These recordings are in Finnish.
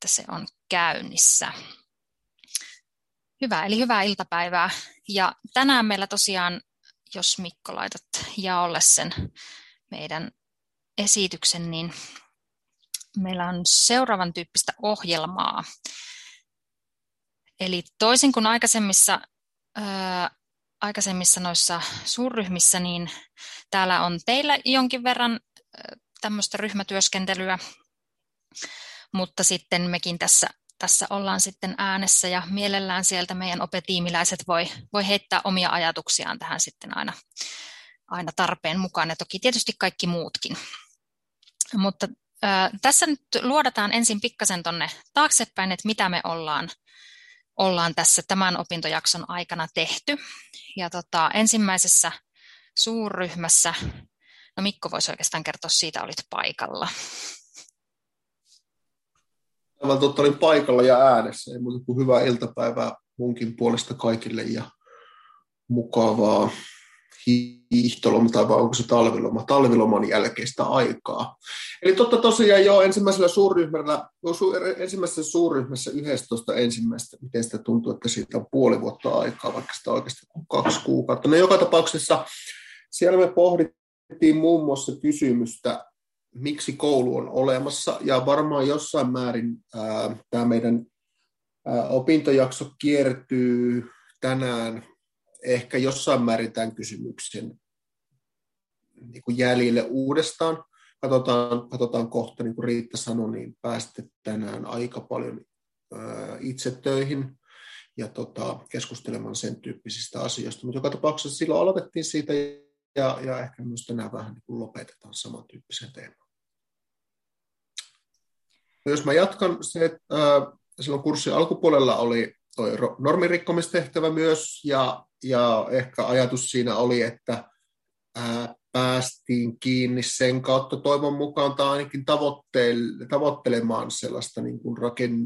että se on käynnissä. Hyvä, eli hyvää iltapäivää. Ja tänään meillä tosiaan, jos Mikko laitat jaolle sen meidän esityksen, niin meillä on seuraavan tyyppistä ohjelmaa. Eli toisin kuin aikaisemmissa noissa suurryhmissä, niin täällä on teillä jonkin verran tämmöistä ryhmätyöskentelyä, mutta sitten mekin tässä ollaan sitten äänessä ja mielellään sieltä meidän opetiimiläiset voi heittää omia ajatuksiaan tähän sitten aina tarpeen mukaan ja toki tietysti kaikki muutkin. Mutta tässä nyt luodataan ensin pikkasen tonne taaksepäin, että mitä me ollaan tässä tämän opintojakson aikana tehty. Ja ensimmäisessä suurryhmässä, no Mikko voisi oikeastaan kertoa siitä, olit paikalla. Aivan totta, olin paikalla ja äänessä. Ei muuta kuin hyvää iltapäivää munkin puolesta kaikille ja mukavaa hiihtoloma, tai vai onko se talviloman jälkeistä aikaa. Eli tosiaan jo ensimmäisessä suurryhmässä 11 ensimmäistä, miten sitä tuntuu, että siitä on puoli vuotta aikaa, vaikka sitä oikeasti 2 kuukautta. No joka tapauksessa siellä me pohdittiin muun muassa kysymystä, miksi koulu on olemassa, ja varmaan jossain määrin tämä meidän opintojakso kiertyy tänään ehkä jossain määrin tämän kysymyksen niin kuin jäljille uudestaan. Katsotaan kohta, niin kuin Riitta sanoi, niin pääsette tänään aika paljon itse töihin ja keskustelemaan sen tyyppisistä asioista. Mutta joka tapauksessa silloin aloitettiin siitä ja ehkä myös tänään vähän niin kuin lopetetaan samantyyppisen teeman. Jos mä jatkan, silloin kurssin alkupuolella oli toi normirikkomistehtävä myös, ja ehkä ajatus siinä oli, että päästiin kiinni sen kautta toivon mukaan tai ainakin tavoittelemaan sellaista niin kuin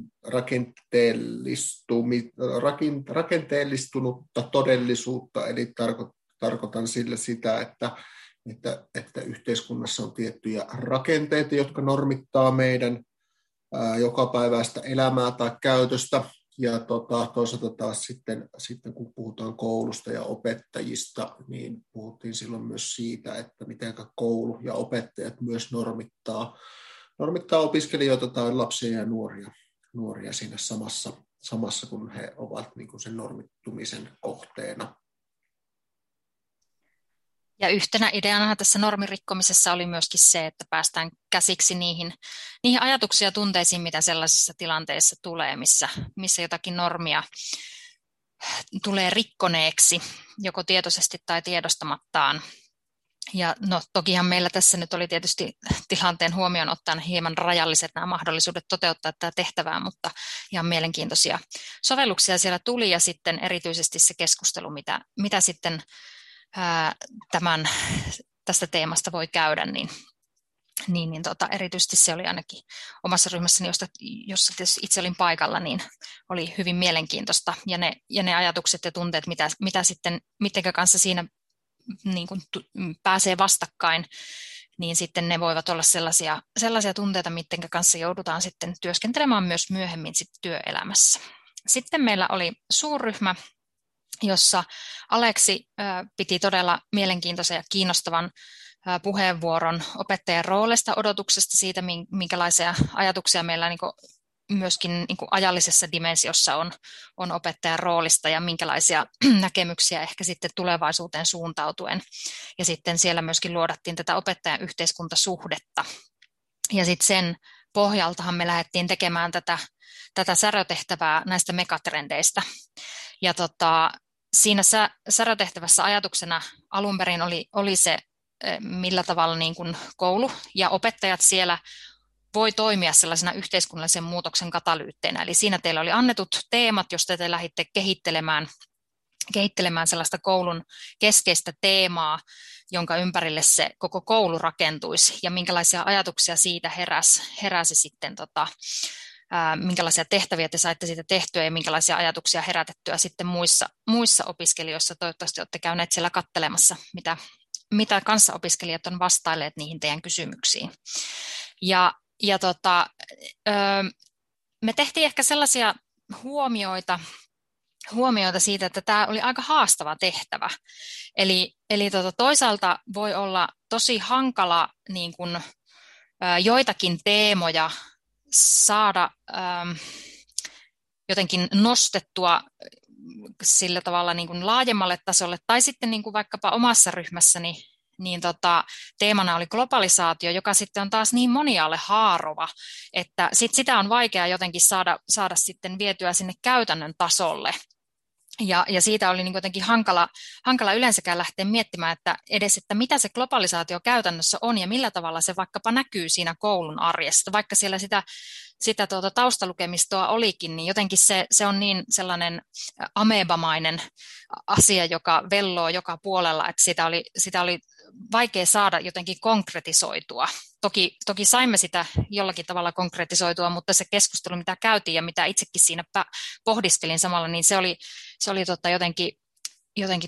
rakenteellistunutta todellisuutta, eli tarkoitan sillä sitä, että yhteiskunnassa on tiettyjä rakenteita, jotka normittaa meidän jokapäiväistä elämää tai käytöstä, ja toisaalta taas sitten kun puhutaan koulusta ja opettajista, niin puhuttiin silloin myös siitä, että miten koulu ja opettajat myös normittaa opiskelijoita tai lapsia ja nuoria siinä samassa kun he ovat niin kuin sen normittumisen kohteena. Ja yhtenä ideana tässä normirikkomisessa oli myöskin se, että päästään käsiksi niihin ajatuksiin ja tunteisiin, mitä sellaisissa tilanteissa tulee, missä jotakin normia tulee rikkoneeksi, joko tietoisesti tai tiedostamattaan. Ja no tokihan meillä tässä nyt oli tietysti tilanteen huomioon ottaen hieman rajalliset nämä mahdollisuudet toteuttaa tätä tehtävää, mutta ihan mielenkiintoisia sovelluksia siellä tuli ja sitten erityisesti se keskustelu, mitä sitten tästä teemasta voi käydä, niin erityisesti se oli ainakin omassa ryhmässäni, jossa itse olin paikalla, niin oli hyvin mielenkiintoista. Ja ne ajatukset ja tunteet, mitä sitten, mitenkä kanssa siinä niin kuin pääsee vastakkain, niin sitten ne voivat olla sellaisia tunteita, mitenkä kanssa joudutaan sitten työskentelemään myös myöhemmin sitten työelämässä. Sitten meillä oli suurryhmä, jossa Aleksi piti todella mielenkiintoisen ja kiinnostavan puheenvuoron opettajan roolista, odotuksesta siitä, minkälaisia ajatuksia meillä myöskin ajallisessa dimensiossa on opettajan roolista ja minkälaisia näkemyksiä ehkä sitten tulevaisuuteen suuntautuen. Ja sitten siellä myöskin luodattiin tätä opettajan yhteiskuntasuhdetta. Ja sitten sen pohjaltahan me lähdettiin tekemään tätä särötehtävää näistä megatrendeistä. Ja siinä särötehtävässä ajatuksena alun perin oli se, millä tavalla niin kuin koulu ja opettajat siellä voi toimia sellaisena yhteiskunnallisen muutoksen katalyytteinä. Eli siinä teillä oli annetut teemat, joista te lähditte kehittelemään sellaista koulun keskeistä teemaa, jonka ympärille se koko koulu rakentuisi, ja minkälaisia ajatuksia siitä heräsi sitten, minkälaisia tehtäviä te saitte siitä tehtyä, ja minkälaisia ajatuksia herätettyä sitten muissa opiskelijoissa. Toivottavasti olette käyneet siellä katselemassa, mitä kanssaopiskelijat on vastailleet niihin teidän kysymyksiin. me tehtiin ehkä sellaisia huomioita siitä, että tämä oli aika haastava tehtävä. Eli toisaalta voi olla tosi hankala niin kun, joitakin teemoja saada jotenkin nostettua sillä tavalla niin kuin laajemmalle tasolle, tai sitten niin kuin vaikkapa omassa ryhmässäni, niin teemana oli globalisaatio, joka sitten on taas niin moniaalle haarova, että sitä on vaikea jotenkin saada sitten vietyä sinne käytännön tasolle. Ja siitä oli niin jotenkin hankala yleensäkään lähteä miettimään, että mitä se globalisaatio käytännössä on ja millä tavalla se vaikkapa näkyy siinä koulun arjessa. Vaikka siellä sitä taustalukemistoa olikin, niin jotenkin se on niin sellainen amebamainen asia, joka velloo joka puolella, että sitä oli vaikea saada jotenkin konkretisoitua. Toki saimme sitä jollakin tavalla konkretisoitua, mutta se keskustelu, mitä käytiin ja mitä itsekin siinä pohdiskelin samalla, niin se oli jotenkin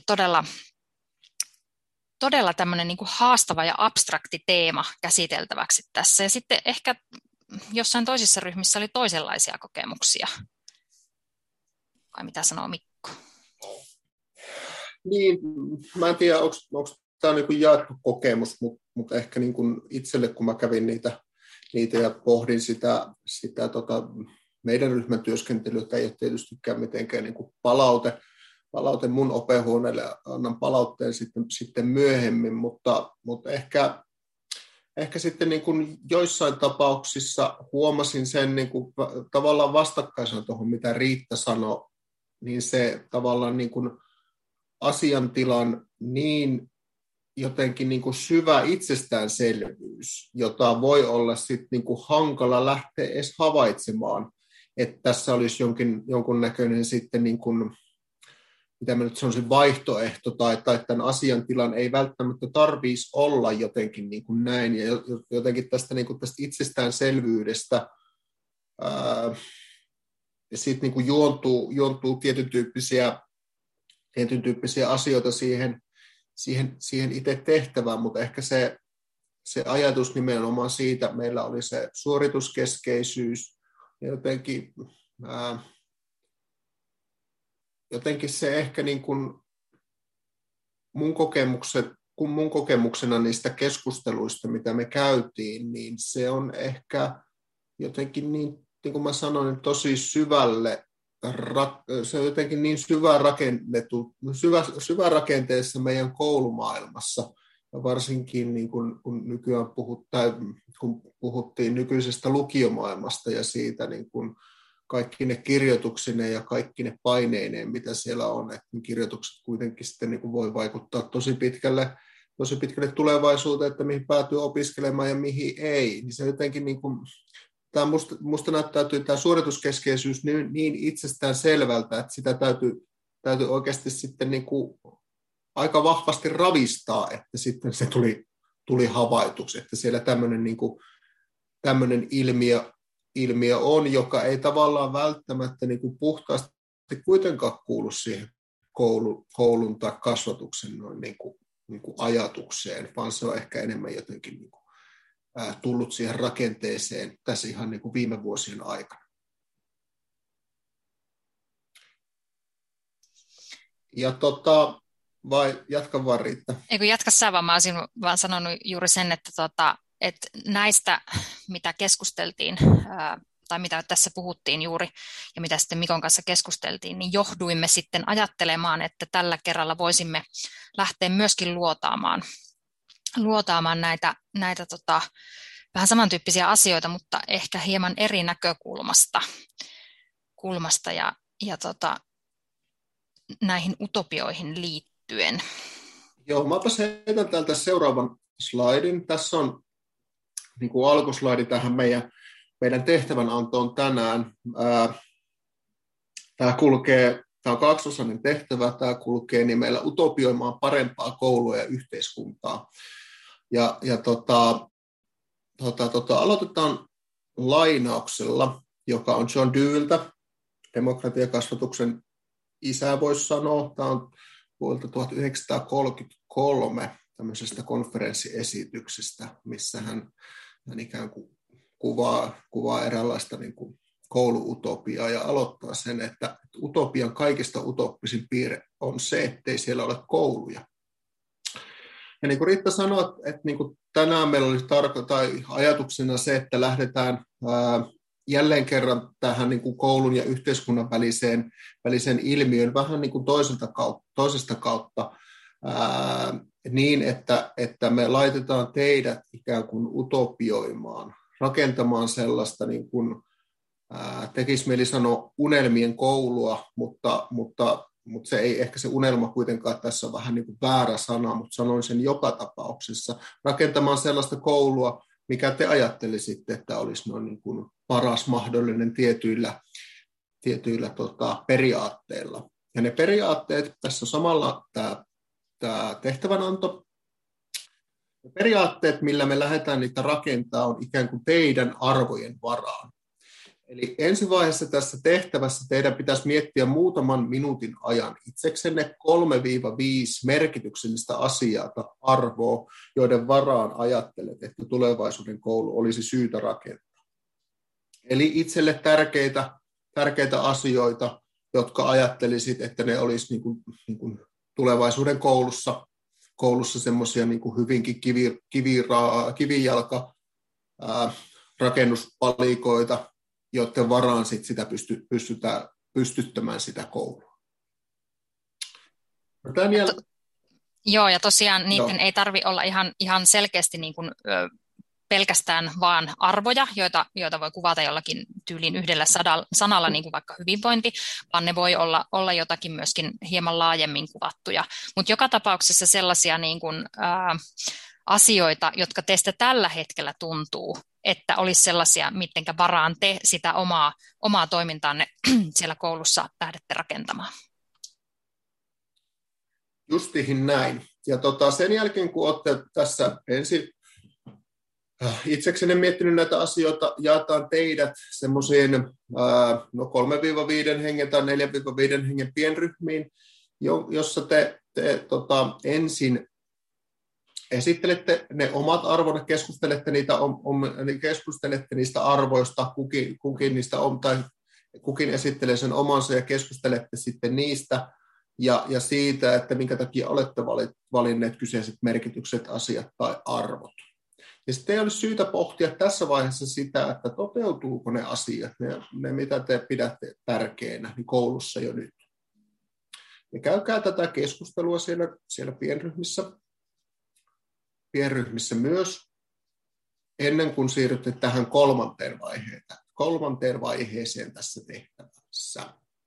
todella tämmöinen niin kuin haastava ja abstrakti teema käsiteltäväksi tässä. Ja sitten ehkä jossain toisissa ryhmissä oli toisenlaisia kokemuksia. Vai mitä sanoo Mikko? Niin, mä en tiedä, onko tämä on niin jaettu kokemus, mutta ehkä niin kuin itselle, kun mä kävin niitä ja pohdin sitä meidän ryhmän työskentelyä, ei ole tietystikään mitenkään niin kuin palaute mun opehuoneelle, annan palautteen sitten myöhemmin, mutta ehkä sitten niin kuin joissain tapauksissa huomasin sen niin kuin tavallaan vastakkaisena tuohon, mitä Riitta sanoi, niin se tavallaan niin kuin asiantilan niin jotenkin niin kuin syvä itsestäänselvyys, jota voi olla sitten niin kuin hankala lähteä edes havaitsemaan, että tässä olisi jonkunnäköinen sitten niin kuin, mitä mä nyt sanoisin, vaihtoehto tai tämän asiantilan ei välttämättä tarvitsisi olla jotenkin niin kuin näin, ja jotenkin tästä itsestäänselvyydestä ja siitä niin kuin juontuu tietyn tyyppisiä asioita siihen itse tehtävään, mutta ehkä se ajatus nimenomaan siitä, meillä oli se suorituskeskeisyys ja jotenkin se ehkä niin kuin mun kokemuksena niistä keskusteluista, mitä me käytiin, niin se on ehkä jotenkin niin kuin mä sanoin, tosi syvälle, se on jotenkin niin syvä rakenteessa meidän koulumaailmassa, ja varsinkin niin kun nykyään kun puhuttiin nykyisestä lukiomaailmasta ja siitä niin kun kaikki ne kirjoituksineen ja kaikki ne paineineen, mitä siellä on, että kirjoitukset kuitenkin sitten niin kun voi vaikuttaa tosi pitkälle tulevaisuuteen, että mihin päätyy opiskelemaan ja mihin ei, niin se jotenkin niin kun, tämä musta näyttäytyy tämä suorituskeskeisyys niin itsestään selvältä, että sitä täytyy oikeasti sitten niin kuin aika vahvasti ravistaa, että sitten se tuli havaituksi, että siellä tämmöinen ilmiö on, joka ei tavallaan välttämättä niin kuin puhtaasti kuitenkaan kuulu siihen koulun tai kasvatuksen noin niin kuin ajatukseen, vaan se on ehkä enemmän jotenkin niin kuin tullut siihen rakenteeseen tässä ihan niin kuin viime vuosien aikana. Ja vai jatka vaan Riitta? Eikö jatka sä vaan, mä olisin vaan sanonut juuri sen, että näistä, mitä keskusteltiin, tai mitä tässä puhuttiin juuri, ja mitä sitten Mikon kanssa keskusteltiin, niin johduimme sitten ajattelemaan, että tällä kerralla voisimme lähteä myöskin luotaamaan näitä vähän samantyyppisiä asioita, mutta ehkä hieman eri näkökulmasta ja näihin utopioihin liittyen. Joo, mäpäs heitän täältä seuraavan slaidin. Tässä on niin kuin alkuslaidi tähän meidän tehtävänantoon tänään. Tämä on kaksiosainen tehtävä, tämä kulkee niin meillä utopioimaan parempaa koulua ja yhteiskuntaa. Ja aloitetaan lainauksella, joka on John Deweyltä, demokratiakasvatuksen isä voisi sanoa. Tämä on vuodelta 1933 tämmöisestä konferenssiesityksestä, missä hän ikään kuin kuvaa eräänlaista niin kuin kouluutopiaa ja aloittaa sen, että utopian kaikista utoppisin piirre on se, ettei siellä ole kouluja. Ja niin kuin Riitta sanoi, että niin kuin tänään meillä oli ajatuksena se, että lähdetään jälleen kerran tähän niin kuin koulun ja yhteiskunnan väliseen ilmiön vähän niin kuin toisesta kautta niin, että me laitetaan teidät ikään kuin utopioimaan, rakentamaan sellaista, niin kuin, tekisi mieli sanoa unelmien koulua, mutta se ei ehkä se unelma kuitenkaan tässä on vähän niin kuin väärä sana, mutta sanoin sen joka tapauksessa, rakentamaan sellaista koulua, mikä te ajattelisitte, että olisi noin niin kuin paras mahdollinen tietyillä periaatteilla. Ja ne periaatteet, tässä on samalla tämä tehtävänanto. Periaatteet, millä me lähdetään niitä rakentamaan, on ikään kuin teidän arvojen varaan. Eli ensi vaiheessa tässä tehtävässä teidän pitäisi miettiä muutaman minuutin ajan itseksenne 3-5 merkityksellistä asiaa tai arvoa, joiden varaan ajattelet, että tulevaisuuden koulu olisi syytä rakentaa. Eli itselle tärkeitä asioita, jotka ajattelisit, että ne olisi niin kuin tulevaisuuden koulussa semmoisia niin kuin hyvinkin kivijalka rakennuspalikoita, joiden varaan sitä pystytään pystyttämään sitä koulua. Joo, ja tosiaan niiden ei tarvitse olla ihan selkeästi niin kuin, pelkästään vaan arvoja, joita voi kuvata jollakin tyylin yhdellä sanalla, niin kuin vaikka hyvinvointi, vaan ne voi olla jotakin myöskin hieman laajemmin kuvattuja. Mutta joka tapauksessa sellaisia niin kuin, asioita, jotka teistä tällä hetkellä tuntuu, että olisi sellaisia, mittenkä varaan te sitä omaa toimintaanne siellä koulussa lähdette rakentamaan. Justihin näin. Ja sen jälkeen, kun olette tässä ensin itseksenne miettinyt näitä asioita, jaetaan teidät semmoisiin 3-5 hengen tai 4-5 hengen pienryhmiin, jossa te ensin esittelette ne omat arvonne, keskustelette niistä arvoista, kukin esittelee sen omansa ja keskustelette sitten niistä ja siitä, että minkä takia olette valinneet kyseiset merkitykset, asiat tai arvot. Ja sitten ei olisi syytä pohtia tässä vaiheessa sitä, että toteutuuko ne asiat, ne mitä te pidätte tärkeänä niin koulussa jo nyt. Ja käykää tätä keskustelua siellä pienryhmissä myös, ennen kuin siirrytte tähän kolmanteen vaiheeseen tässä tehtävässä,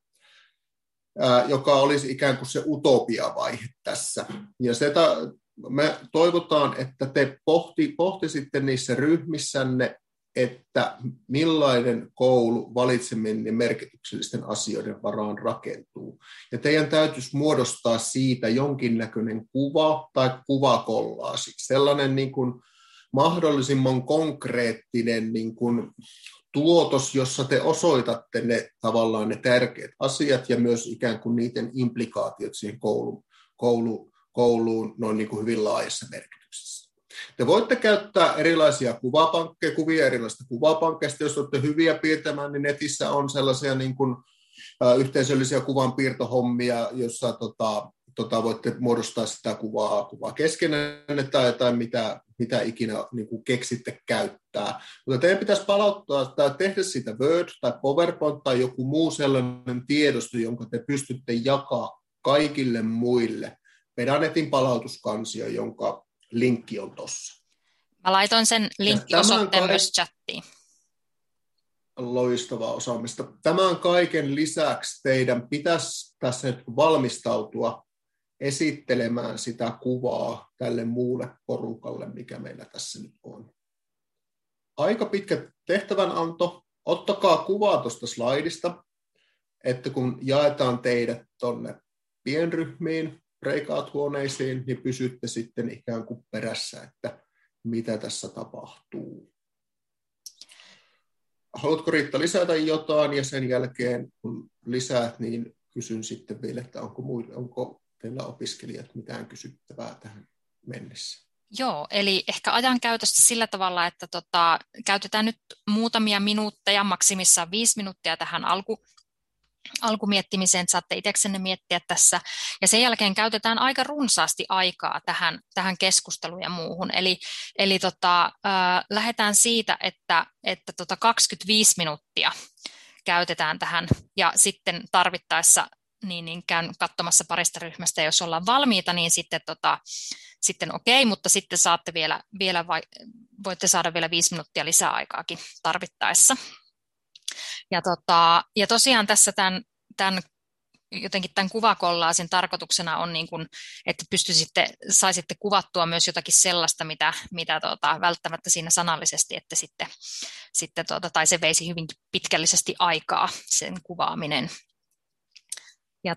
joka olisi ikään kuin se utopia-vaihe tässä. Ja me toivotaan, että te pohtisitte niissä ryhmissänne, että millainen koulu valitseminen merkityksellisten asioiden varaan rakentuu. Ja teidän täytyisi muodostaa siitä jonkinnäköinen kuva tai kuvakollaasi. Sellainen niin kuin mahdollisimman konkreettinen niin kuin tuotos, jossa te osoitatte tavallaan ne tärkeät asiat ja myös ikään kuin niiden implikaatiot siihen kouluun noin niin kuin hyvin laajassa merkityksessä. Te voitte käyttää erilaisia kuvia erilaisista kuvapankkeista, jos olette hyviä piirtämään, niin netissä on sellaisia niin kuin, yhteisöllisiä kuvanpiirtohommia, jossa voitte muodostaa sitä kuvaa keskenään tai mitä ikinä niin kuin keksitte käyttää. Mutta teidän pitäisi palauttaa tai tehdä siitä Word tai PowerPoint tai joku muu sellainen tiedosto, jonka te pystytte jakaa kaikille muille. Pedanetin palautuskansio, jonka linkki on tuossa. Mä laitoin sen linkkiosoitteen myös chattiin. Loistavaa osaamista. Tämän kaiken lisäksi teidän pitäisi tässä nyt valmistautua esittelemään sitä kuvaa tälle muulle porukalle, mikä meillä tässä nyt on. Aika pitkä tehtävänanto. Ottakaa kuvaa tuosta slaidista, että kun jaetaan teidät tuonne pienryhmiin, breakout-huoneisiin, niin pysytte sitten ikään kuin perässä, että mitä tässä tapahtuu. Haluatko Riitta lisätä jotain ja sen jälkeen kun lisäät, niin kysyn sitten vielä, että onko teillä opiskelijat mitään kysyttävää tähän mennessä? Joo, eli ehkä ajankäytöstä sillä tavalla, että käytetään nyt muutamia minuutteja, maksimissaan 5 minuuttia tähän alkumiettimiseen, että saatte itseksenne miettiä tässä. Ja sen jälkeen käytetään aika runsaasti aikaa tähän keskusteluun ja muuhun. Eli lähdetään siitä, että 25 minuuttia käytetään tähän ja sitten tarvittaessa niin käyn katsomassa parista ryhmästä, jos ollaan valmiita, niin sitten okei, mutta sitten saatte voitte saada vielä 5 minuuttia lisää aikaakin tarvittaessa. Ja tosiaan tässä jotenkin tämän kuvakollaasin tarkoituksena on, niin kuin, että saisitte kuvattua myös jotakin sellaista, mitä välttämättä siinä sanallisesti, että tai se veisi hyvinkin pitkällisesti aikaa, sen kuvaaminen. Ja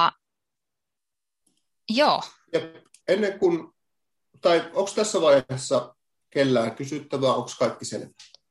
joo. Ja ennen kuin, tai onko tässä vaiheessa kellään kysyttävää, onko kaikki selvä?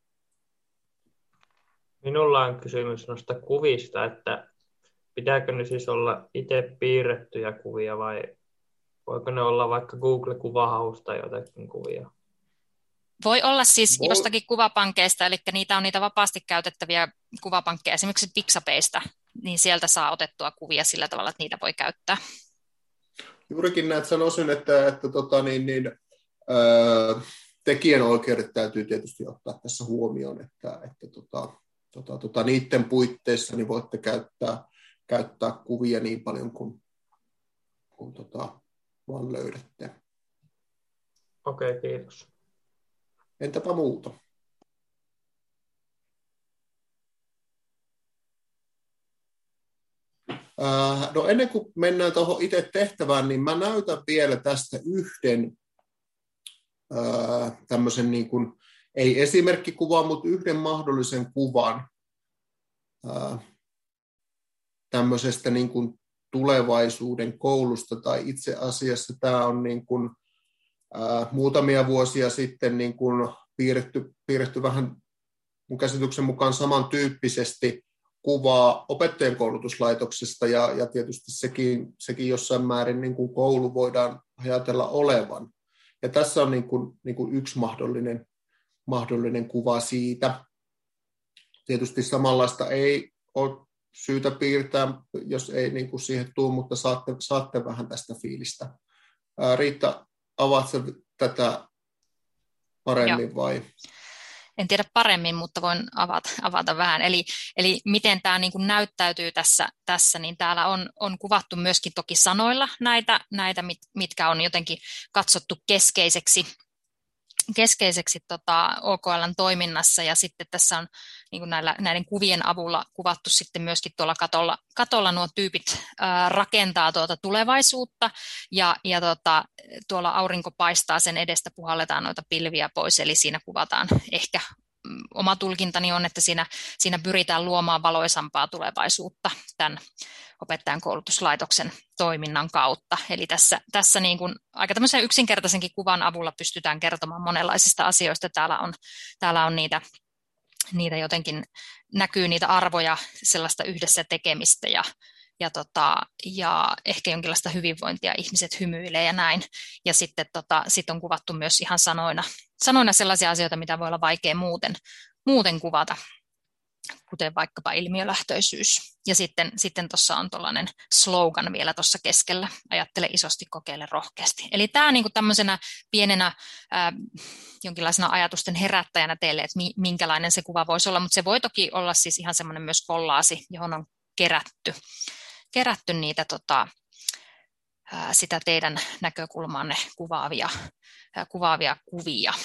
Minulla on kysymys noista kuvista, että pitääkö ne siis olla itse piirrettyjä kuvia vai voiko ne olla vaikka Google-kuvahausta jotakin kuvia? Voi olla siis jostakin kuvapankkeista, eli niitä on niitä vapaasti käytettäviä kuvapankkeja, esimerkiksi Pixapeista, niin sieltä saa otettua kuvia sillä tavalla, että niitä voi käyttää. Juurikin näet sanoisin, että tekijänoikeudet täytyy tietysti ottaa tässä huomioon, että niiden puitteissa niin voitte käyttää kuvia niin paljon kuin vaan löydätte. Okei, kiitos. Entäpä muuta? No ennen kuin mennään tuohon itse tehtävään, niin mä näytän vielä tästä yhden tämmöisen, niin kuin, ei esimerkkikuvan, mutta yhden mahdollisen kuvan tämmöisestä niin kuin tulevaisuuden koulusta, tai itse asiassa tämä on niin kuin, muutamia vuosia sitten niin kuin piirretty vähän mun käsityksen mukaan samantyyppisesti kuvaa opettajien koulutuslaitoksesta, ja tietysti sekin jossain määrin niin kuin koulu voidaan ajatella olevan. Ja tässä on niin kuin yksi mahdollinen kuva siitä. Tietysti samanlaista ei ole syytä piirtää, jos ei niin kuin siihen tule, mutta saatte vähän tästä fiilistä. Riitta, avaatko tätä paremmin vai? En tiedä paremmin, mutta voin avata vähän. Eli miten tämä niin kuin näyttäytyy tässä, niin täällä on kuvattu myöskin toki sanoilla näitä mitkä on jotenkin katsottu keskeiseksi OKL:n toiminnassa, ja sitten tässä on niin kuin näiden kuvien avulla kuvattu sitten myöskin tuolla katolla nuo tyypit rakentaa tulevaisuutta, ja tuolla aurinko paistaa, sen edestä puhalletaan noita pilviä pois, eli siinä kuvataan ehkä, oma tulkintani on, että siinä pyritään luomaan valoisampaa tulevaisuutta tämän opettajan koulutuslaitoksen toiminnan kautta. Eli tässä niin kuin aika tämmöisen yksinkertaisenkin kuvan avulla pystytään kertomaan monenlaisista asioista. Täällä on niitä jotenkin, näkyy niitä arvoja, sellaista yhdessä tekemistä ja ehkä jonkinlaista hyvinvointia, ihmiset hymyilee ja näin. Ja sitten on kuvattu myös ihan sanoina sellaisia asioita, mitä voi olla vaikea muuten kuvata, kuten vaikkapa ilmiölähtöisyys. Ja sitten tuossa on tuollainen slogan vielä tuossa keskellä, ajattele isosti, kokeile rohkeasti. Eli tämä niin kuin tämmöisenä pienenä jonkinlaisena ajatusten herättäjänä teille, että minkälainen se kuva voisi olla, mutta se voi toki olla siis ihan semmoinen myös kollaasi, johon on kerätty niitä sitä teidän näkökulmaanne kuvaavia kuvia.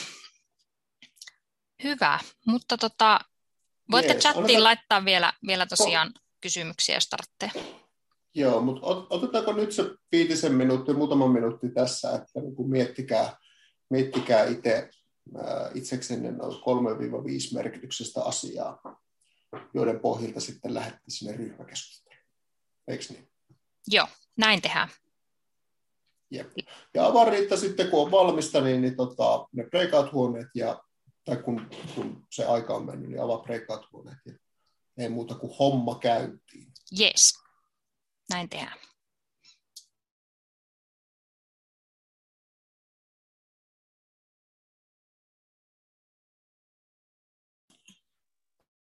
Hyvä, mutta voitte chattiin laittaa vielä tosiaan kysymyksiä, jos tarvitsee. Joo, mutta otetaanko nyt se 5 minuuttia, muutama minuutti tässä, että niin miettikää itseksenne noin 3-5 merkityksestä asiaa, joiden pohjalta sitten lähdette sinne ryhmäkeskusteluun. Eikö niin? Joo, näin tehdään. Jep. Ja avaa Riitta sitten, kun on valmista, niin ne breakout-huoneet, tai kun se aika on mennyt, niin avaa breakout-huoneet, ja ei muuta kuin homma käyntiin. Yes, näin tehdään.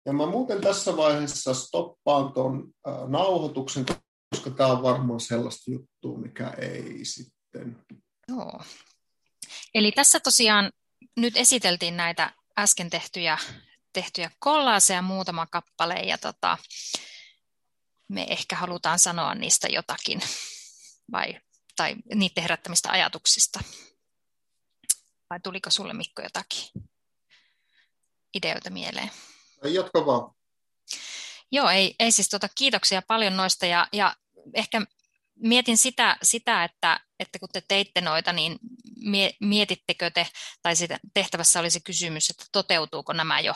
Ja mä muuten tässä vaiheessa stoppaan tuon nauhoituksen, koska tämä on varmaan sellaista juttua, mikä ei sitten... Joo. Eli tässä tosiaan nyt esiteltiin näitä äsken tehtyjä kollaaseja muutama kappale, ja me ehkä halutaan sanoa niistä jotakin, tai niiden herättämistä ajatuksista. Vai tuliko sulle, Mikko, jotakin ideoita mieleen? Jatka vaan. Joo, ei siis kiitoksia paljon noista, ja ehkä mietin sitä että kun te teitte noita, niin mietittekö te, tai sitä tehtävässä oli se kysymys, että toteutuuko nämä jo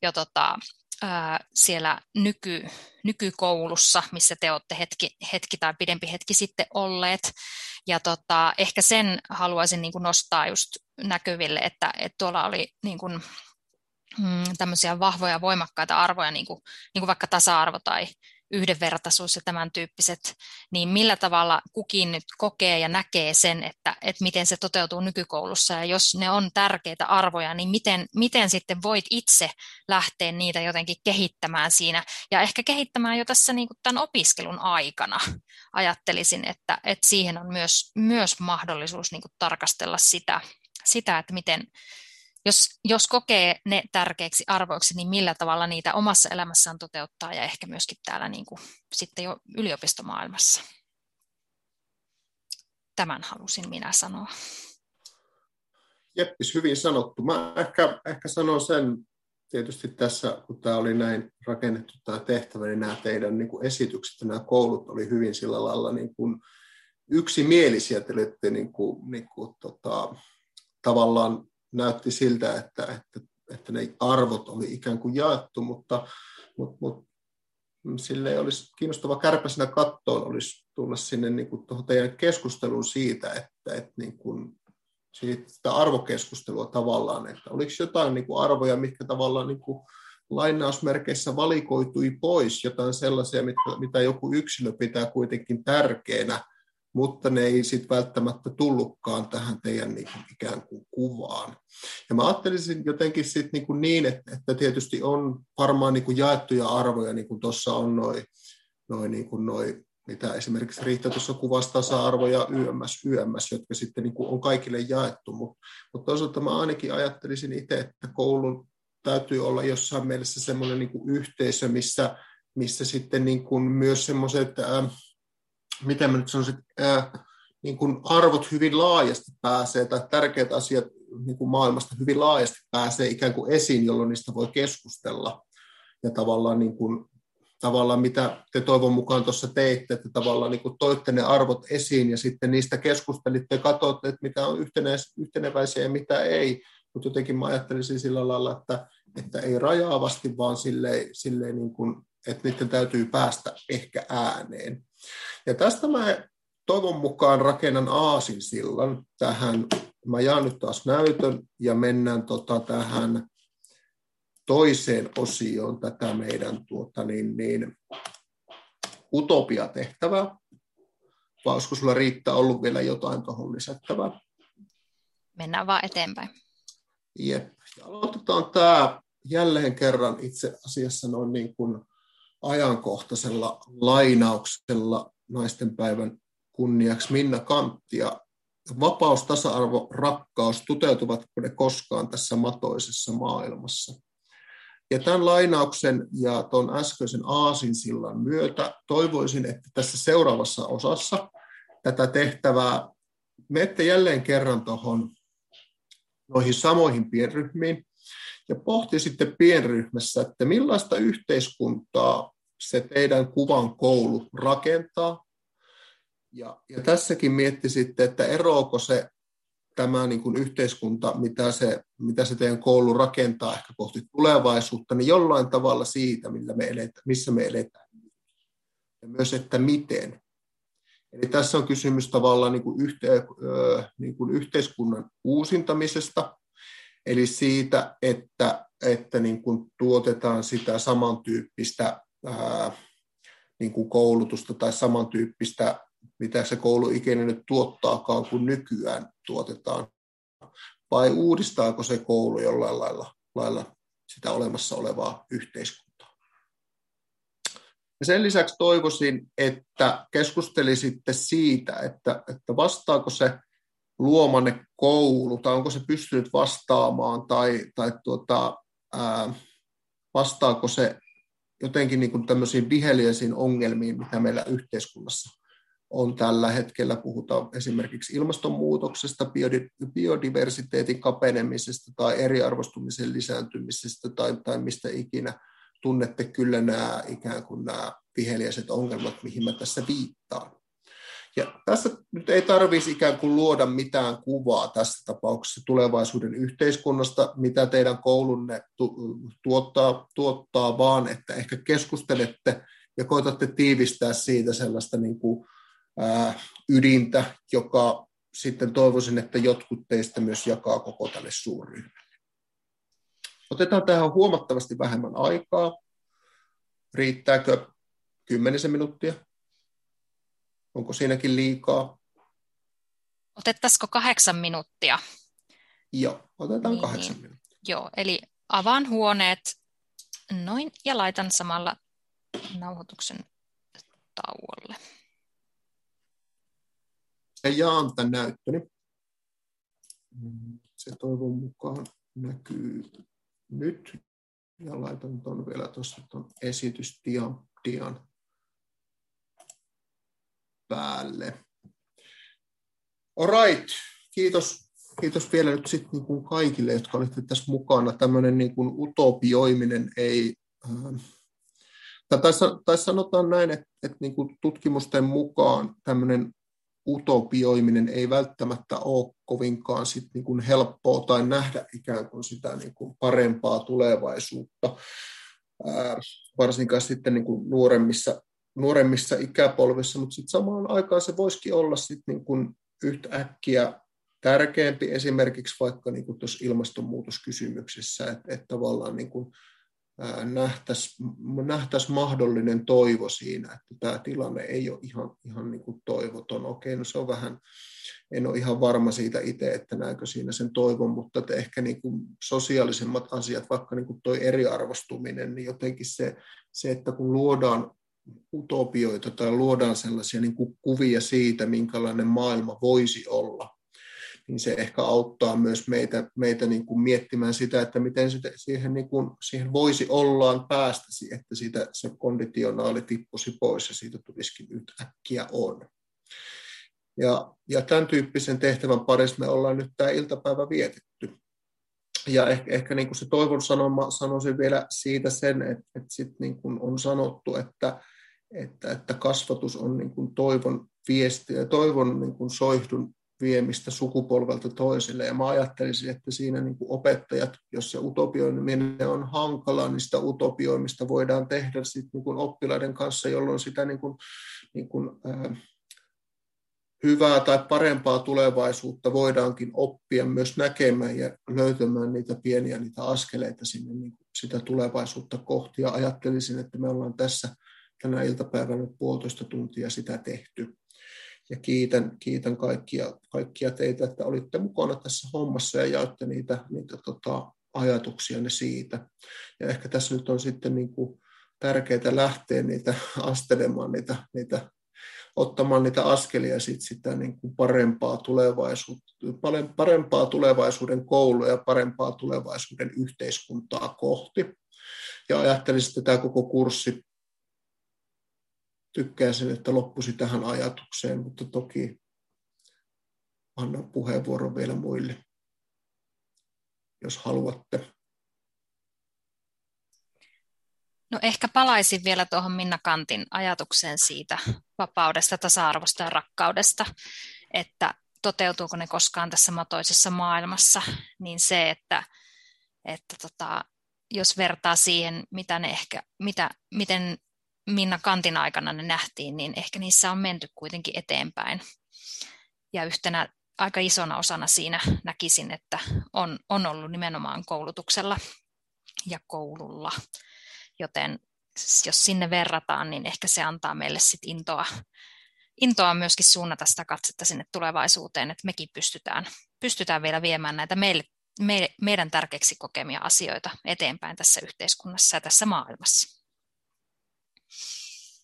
siellä nykykoulussa, missä te olette hetki tai pidempi hetki sitten olleet. Ja ehkä sen haluaisin niin kuin nostaa just näkyville, että tuolla oli niin kuin, tämmöisiä vahvoja, voimakkaita arvoja, niin kuin vaikka tasa-arvo tai yhdenvertaisuus ja tämän tyyppiset, niin millä tavalla kukin nyt kokee ja näkee sen, että miten se toteutuu nykykoulussa, ja jos ne on tärkeitä arvoja, niin miten sitten voit itse lähteä niitä jotenkin kehittämään siinä, ja ehkä kehittämään jo tässä niin kuin tämän opiskelun aikana. Ajattelisin, että siihen on myös mahdollisuus niin kuin tarkastella sitä, että miten, jos kokee ne tärkeiksi arvoiksi, niin millä tavalla niitä omassa elämässään toteuttaa, ja ehkä myöskin täällä niin kuin sitten jo yliopistomaailmassa. Tämän halusin minä sanoa. Jeppis, hyvin sanottu. Mä ehkä sanon sen tietysti tässä, kun tämä oli näin rakennettu tämä tehtävä, niin nämä teidän niin kuin esitykset ja nämä koulut oli hyvin sillä lailla niin kuin yksimielisiä. Te olitte tavallaan näytti siltä, että ne arvot oli ikään kuin jaettu, mutta sille olisi kiinnostava kärpäsenä kattoon olisi tulla sinne niin kuin tuohon teidän keskusteluun siitä, että niin kuin siitä arvokeskustelua tavallaan, että oliko jotain niin kuin arvoja, mitkä tavallaan niin kuin lainausmerkeissä valikoitui pois, jotain sellaisia, mitä joku yksilö pitää kuitenkin tärkeänä, mutta ne ei sitten välttämättä tullutkaan tähän teidän niin kuin ikään kuin kuvaan. Ja mä ajattelisin jotenkin sitten niin, että tietysti on varmaan niin kuin jaettuja arvoja, niin kuin tuossa on noi, mitä esimerkiksi Riitta tuossa kuvasi tasa-arvo ja YMS, jotka sitten niin kuin on kaikille jaettu, mutta toisaalta mä ainakin ajattelisin itse, että koulun täytyy olla jossain mielessä semmoinen niin kuin yhteisö, missä sitten niin kuin myös semmoiset miten mä nyt sanoisin, niin kuin arvot hyvin laajasti pääsee, tai tärkeät asiat niin kuin maailmasta hyvin laajasti pääsee ikään kuin esiin, jolloin niistä voi keskustella. Ja tavallaan mitä te toivon mukaan tuossa teitte, että tavallaan niin kuin toitte ne arvot esiin, ja sitten niistä keskustelitte ja katsotte, että mitä on yhteneväisiä ja mitä ei. Mutta jotenkin mä ajattelisin sillä lailla, että ei rajaavasti, vaan silleen niin kuin, että niiden täytyy päästä ehkä ääneen. Ja tästä mä toivon mukaan rakennan aasinsillan tähän. Mä jaan nyt taas näytön ja mennään tähän toiseen osioon tätä meidän utopiatehtävää. Vai olisiko sulla Riitta ollut vielä jotain tuohon lisättävää? Mennään vaan eteenpäin. Jep. Ja aloitetaan tämä jälleen kerran itse asiassa noin niin kuin ajankohtaisella lainauksella naistenpäivän kunniaksi Minna Canttia. Vapaus, tasa-arvo, rakkaus, toteutuvatko ne koskaan tässä matoisessa maailmassa? Ja tämän lainauksen ja tuon äskeisen aasinsillan myötä toivoisin, että tässä seuraavassa osassa tätä tehtävää menette jälleen kerran noihin samoihin pienryhmiin ja pohtisitte pienryhmässä, että millaista yhteiskuntaa se teidän kuvan koulu rakentaa. Ja tässäkin miettisitte, että eroako se tämä niin kuin yhteiskunta, mitä se teidän koulu rakentaa ehkä kohti tulevaisuutta, niin jollain tavalla siitä, missä me eletään. Ja myös, että miten. Eli tässä on kysymys tavallaan niin kuin yhteiskunnan uusintamisesta, eli siitä, että niin kuin tuotetaan sitä samantyyppistä niin kuin koulutusta tai samantyyppistä, mitä se kouluikäinen nyt tuottaakaan, kun nykyään tuotetaan. Vai uudistaako se koulu jollain lailla sitä olemassa olevaa yhteiskuntaa? Ja sen lisäksi toivoisin, että keskustelisitte siitä, että vastaako se luomanne koulu, tai onko se pystynyt vastaamaan, tai vastaako se jotenkin niin kuin tämmöisiin viheliäisiin ongelmiin, mitä meillä yhteiskunnassa on tällä hetkellä. Puhutaan esimerkiksi ilmastonmuutoksesta, biodiversiteetin kapenemisesta tai eriarvostumisen lisääntymisestä tai mistä ikinä. Tunnette kyllä nämä ikään kuin nämä viheliäiset ongelmat, mihin mä tässä viittaan. Ja tässä nyt ei tarvitsisi ikään kuin luoda mitään kuvaa tässä tapauksessa tulevaisuuden yhteiskunnasta, mitä teidän koulunne tuottaa, vaan että ehkä keskustelette ja koetatte tiivistää siitä sellaista niin kuin, ydintä, joka sitten toivoisin, että jotkut teistä myös jakaa koko tälle suurryhmälle. Otetaan tähän huomattavasti vähemmän aikaa. Riittääkö 10 minuuttia? Onko siinäkin liikaa? Otettaisiko 8 minuuttia? Joo, otetaan 8 minuuttia. Joo, eli avaan huoneet noin ja laitan samalla nauhoituksen tauolle. Ja jaan tämän näyttöni. Se toivon mukaan näkyy nyt. Ja laitan tuon vielä tuossa tuon esitysdian päälle. Alright, kiitos vielä nyt sitten niin kuin kaikille, jotka olitte tässä mukana. Tämmöinen niin kuin utopioiminen ei, tai sanotaan näin, että niin kuin tutkimusten mukaan tämmöinen utopioiminen ei välttämättä ole kovinkaan sit niin kuin helppoa tai nähdä ikään kuin sitä niin kuin parempaa tulevaisuutta, varsinkaan sitten niin kuin nuoremmissa ikäpolvissa, mutta sitten samaan aikaan se voisikin olla sitten niin kuin yhtäkkiä tärkeämpi esimerkiksi vaikka niin kuin tuossa ilmastonmuutoskysymyksessä, että tavallaan niin kuin nähtäisiin mahdollinen toivo siinä, että tämä tilanne ei ole ihan niin kuin toivoton. Okei, no se on vähän, en ole ihan varma siitä itse, että näenkö siinä sen toivon, mutta että ehkä niin kuin sosiaalisemmat asiat, vaikka niin kuin tuo eriarvostuminen, niin jotenkin se, että kun luodaan utopioita tai luodaan sellaisia niin kuin kuvia siitä, minkälainen maailma voisi olla, niin se ehkä auttaa myös meitä niin kuin miettimään sitä, että miten siihen voisi ollaan päästäisi, että se konditionaali tippuisi pois ja siitä tulisikin yhtäkkiä on. Ja tämän tyyppisen tehtävän parissa me ollaan nyt tämä iltapäivä vietetty. Ja ehkä niin kuin se toivon sanoma, sanoisin vielä siitä sen, että sit niin kuin on sanottu, että kasvatus on niin kuin toivon viesti ja toivon niin kuin soihdun viemistä sukupolvelta toiselle. Ja mä ajattelisin, että siinä niin kuin opettajat, jos se utopioiminen on hankalaa, niin sitä utopioimista voidaan tehdä sit niin kuin oppilaiden kanssa, jolloin sitä niin kuin, hyvää tai parempaa tulevaisuutta voidaankin oppia myös näkemään ja löytämään niitä askeleita sinne niin kuin sitä tulevaisuutta kohti. Ja ajattelisin, että me ollaan tässä tänä iltapäivänä 1,5 tuntia sitä tehty. Ja kiitän kaikkia teitä, että olitte mukana tässä hommassa ja jaoitte niitä ajatuksianne siitä. Ja ehkä tässä nyt on sitten niin kuin tärkeää lähteä niitä astelemaan, ottamaan niitä askelia sitä niin kuin parempaa tulevaisuuden koulua ja parempaa tulevaisuuden yhteiskuntaa kohti. Ja ajattelisin, että tämä koko kurssi, tykkäisin, että loppuisi tähän ajatukseen, mutta toki annan puheenvuoron vielä muille, jos haluatte. No ehkä palaisin vielä tuohon Minna Canthin ajatukseen siitä vapaudesta, tasa-arvosta ja rakkaudesta, että toteutuuko ne koskaan tässä matoisessa maailmassa, niin se, että jos vertaa siihen, miten Minna Canthin aikana ne nähtiin, niin ehkä niissä on menty kuitenkin eteenpäin. Ja yhtenä aika isona osana siinä näkisin, että on ollut nimenomaan koulutuksella ja koululla. Joten jos sinne verrataan, niin ehkä se antaa meille sit intoa myöskin suunnata sitä katsetta sinne tulevaisuuteen, että mekin pystytään vielä viemään näitä meidän tärkeäksi kokemia asioita eteenpäin tässä yhteiskunnassa ja tässä maailmassa.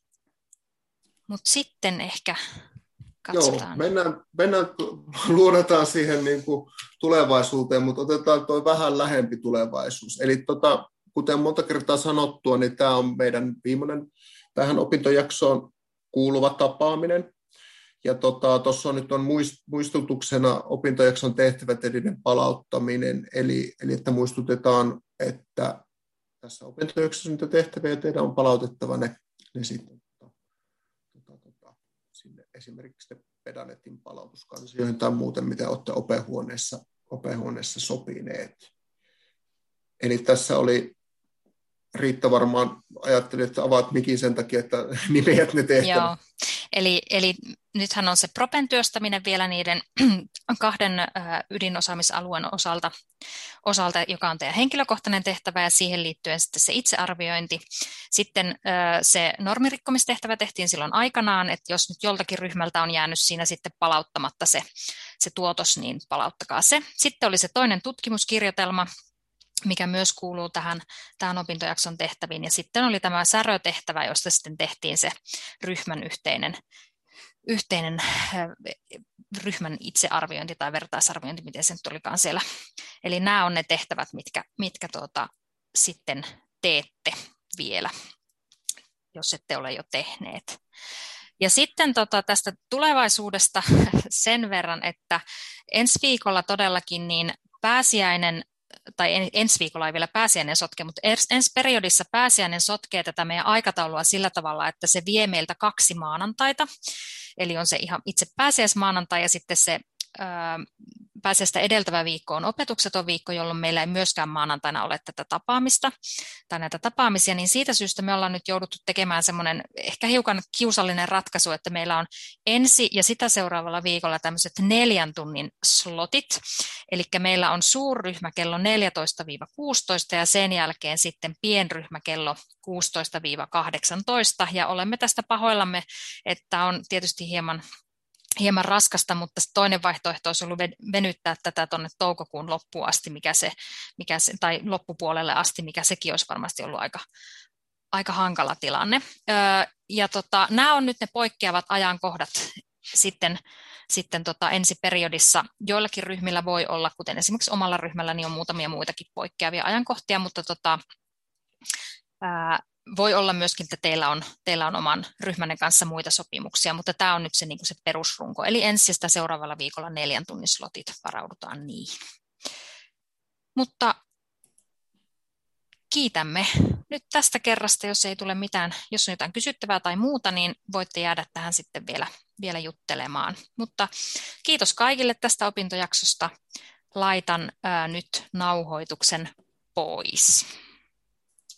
Mutta sitten ehkä Joo, katsotaan. luodataan siihen niin kuin tulevaisuuteen, mutta otetaan tuo vähän lähempi tulevaisuus. Eli kuten monta kertaa sanottua, niin tämä on meidän viimeinen tähän opintojaksoon kuuluva tapaaminen. Ja tuossa nyt on muistutuksena opintojakson tehtävät ja niiden palauttaminen, eli että muistutetaan, että tässä opintojaksossa niitä tehtäviä teidän on palautettava ne sitten sinne esimerkiksi Pedanetin palautuskansioihin tai muuten, mitä olette opehuoneessa sopineet. Eli tässä oli Riitta varmaan ajatteli, että avaat mikin sen takia, että nimeät ne tehtävät. Joo, eli nythän on se Propen työstäminen vielä niiden 2 ydinosaamisalueen osalta, joka on teidän henkilökohtainen tehtävä ja siihen liittyen sitten se itsearviointi. Sitten se normirikkomistehtävä tehtiin silloin aikanaan, että jos nyt joltakin ryhmältä on jäänyt siinä sitten palauttamatta se tuotos, niin palauttakaa se. Sitten oli se toinen tutkimuskirjoitelma, mikä myös kuuluu tähän opintojakson tehtäviin. Ja sitten oli tämä särötehtävä, josta sitten tehtiin se ryhmän yhteinen ryhmän itsearviointi tai vertaisarviointi, miten se nyt olikaan siellä. Eli nämä on ne tehtävät, mitkä sitten teette vielä, jos ette ole jo tehneet. Ja sitten tästä tulevaisuudesta sen verran, että ensi viikolla todellakin niin pääsiäinen, tai ensi viikolla ei vielä pääsiäinen sotke, mutta ensi periodissa pääsiäinen sotkee tätä meidän aikataulua sillä tavalla, että se vie meiltä 2 maanantaita. Eli on se ihan itse pääsiäismaanantai ja sitten se pääsiäistä edeltävä viikko on opetukseton viikko, jolloin meillä ei myöskään maanantaina ole tätä tapaamista tai näitä tapaamisia, niin siitä syystä me ollaan nyt jouduttu tekemään semmoinen ehkä hiukan kiusallinen ratkaisu, että meillä on ensi ja sitä seuraavalla viikolla tämmöiset 4 tunnin slotit, eli meillä on suurryhmä kello 14-16 ja sen jälkeen sitten pienryhmä kello 16-18 ja olemme tästä pahoillamme, että on tietysti hieman raskasta, mutta toinen vaihtoehto olisi ollut venyttää tätä tuonne toukokuun loppuun asti, tai loppupuolelle asti, mikä sekin olisi varmasti ollut aika hankala tilanne. Ja nämä on nyt ne poikkeavat ajankohdat sitten ensi periodissa. Joillakin ryhmillä voi olla, kuten esimerkiksi omalla ryhmällä, niin on muutamia muitakin poikkeavia ajankohtia, mutta voi olla myöskin, että teillä on oman ryhmänne kanssa muita sopimuksia, mutta tämä on nyt se, niin kuin se perusrunko. Eli ensi sitä seuraavalla viikolla 4 tunnin slotit, varaudutaan niihin. Mutta kiitämme nyt tästä kerrasta, jos ei tule mitään, jos on jotain kysyttävää tai muuta, niin voitte jäädä tähän sitten vielä juttelemaan. Mutta kiitos kaikille tästä opintojaksosta. Laitan nyt nauhoituksen pois.